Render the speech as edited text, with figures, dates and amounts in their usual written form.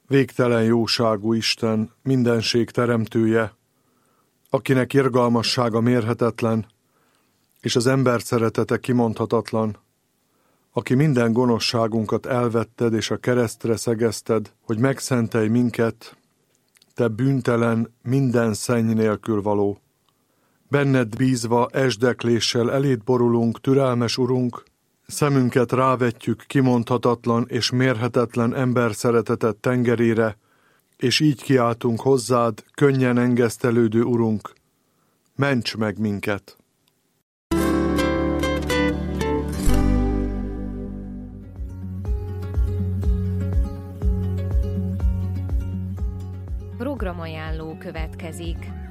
végtelen jóságú Isten, mindenség teremtője, akinek irgalmassága mérhetetlen, és az ember szeretete kimondhatatlan, aki minden gonoszságunkat elvetted és a keresztre szegezted, hogy megszentelj minket, te bűntelen, minden szenny nélkül való. Benned bízva esdekléssel eléd borulunk, türelmes Urunk, szemünket rávetjük kimondhatatlan és mérhetetlen emberszeretetet tengerére, és így kiáltunk hozzád, könnyen engesztelődő Urunk, ments meg minket! Programajánló következik.